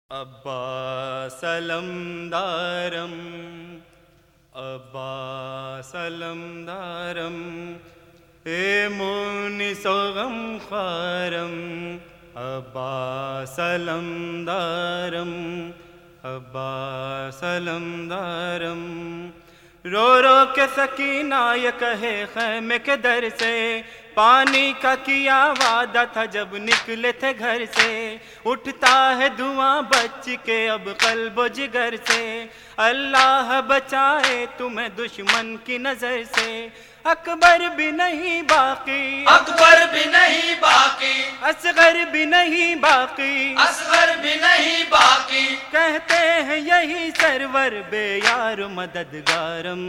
अब्बा सलमदारम अब्बा सलमदारम ए मुनिसो गम ख्वारम अब्बा सलमदारम अब्बा सलमदारम रो रो के सकीना ये कहे खैमे के दर से पानी का किया वादा था जब निकले थे घर से उठता है धुआं बच के अब कल्बो जिगर से अल्लाह बचाए तुम्हें दुश्मन की नजर से अकबर भी नहीं बाकी अकबर भी नहीं बाकी असगर भी नहीं बाकी असगर भी नहीं बाकी कहते हैं यही सरवर बेयार मददगारम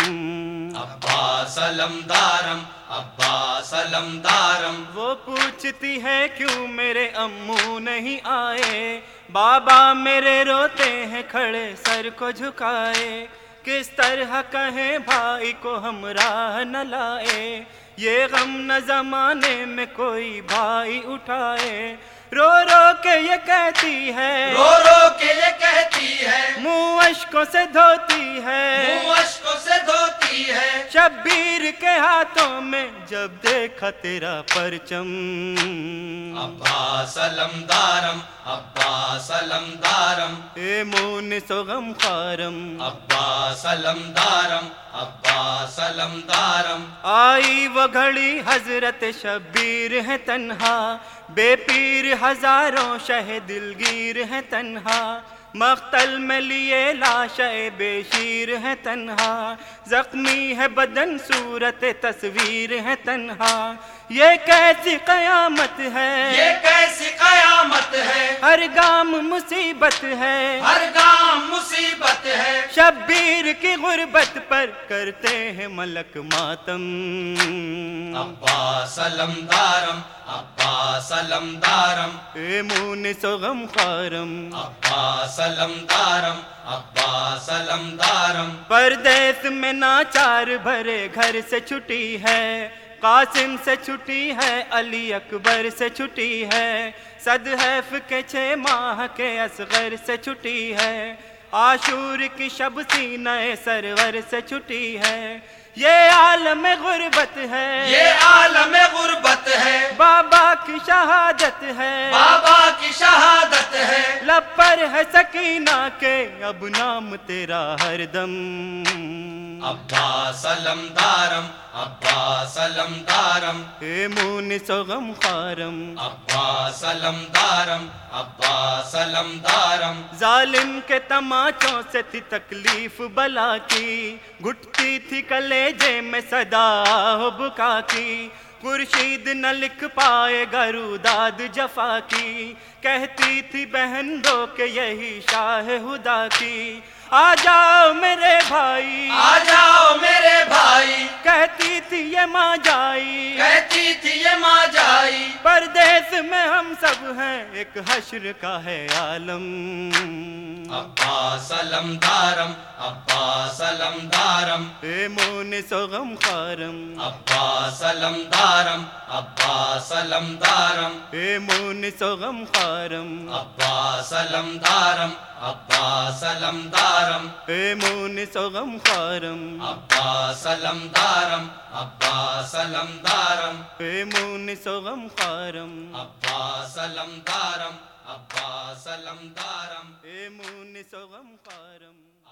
अब्बा सलमदारम अब्बा सलमदारम। वो पूछती है क्यों मेरे अम्मू नहीं आए, बाबा मेरे रोते हैं खड़े सर को झुकाए, किस तरह कहें भाई को हम राह न लाए, ये गम न जमाने में कोई भाई उठाए। रो रो के ये कहती है, रो रो के ये कहती है, मुँह अश्कों से धोती है, मुँह अश्कों से धोती है। शब्बीर के हाथों में जब देखा तेरा परचम, अब्बा सलमदारम अब्बा सलमदारम, ए मुनिसो गम ख्वारम, अब्बा सलमदारम अब्बा सलमदारम। आई वो घड़ी हजरत शब्बीर है तन्हा, बेपीर हजारों शह दिलगीर है तन्हा, मख्तल में लिए लाशे बेशीर है तन्हा, जख्मी है बदन सूरत तस्वीर है तन्हा। ये कैसी कयामत है, ये कैसी कयामत है, हर गाम मुसीबत है, हर गाम मुसीबत है। शब्बीर की गुर्बत पर करते हैं मलक मातम, अब्बा सलमदारम अब्बा सलमदारम, ए मुनिसो गम ख्वारम, अब्बा सलमदारम अब्बा सलमदारम। परदेस में नाचार भरे घर से छुट्टी है, कासिम से छुट्टी है, अली अकबर से छुट्टी है, सदहैफ के 6 माह के असगर से छुट्टी है, आशूर की शब सीने सरवर से छुट्टी है। ये आलम गुर्बत है, ये आलम गुर्बत है, बाबा की शहादत है, बाबा की शहादत है। लब पर है सकीना के अब नाम तेरा हरदम, अब्बा सलमदारम अब्बा सलमदारम, ए मुनिसो गम ख्वारम, अब्बा सलमदारम अब्बा सलमदारम। जालिम के तमाचों से थी तकलीफ बला की, घुटती थी कलेजे में सदा हो बुका की, खुर्शीद न लिख पाए गरुदाद जफा की, कहती थी बहन दो के यही शाह हुदा की। आ जाओ मेरे भाई, आ जाओ मेरे भाई, कहती थी ये माँ जाई, कहती थी ये माँ जाई। परदेस में हम सब हैं एक हश्र का है आलम, अब्बा सलमदारम अब्बा सलमदारम, ए मुनिसो गम ख्वारम, अब्बा सलमदारम अब्बा सलमदारम, ए मुनिसो गम ख्वारम, अब्बा सलमदारम अब्बा सलमदारम, ए मुनिसो गम ख्वारम, अब्बा सलमदारम अब्बा सलमदारम, ए मुनिसो गम ख्वारम, अब्बा सलमदारम अब्बा सलमदारम, ए मुनिसो गम ख्वारम।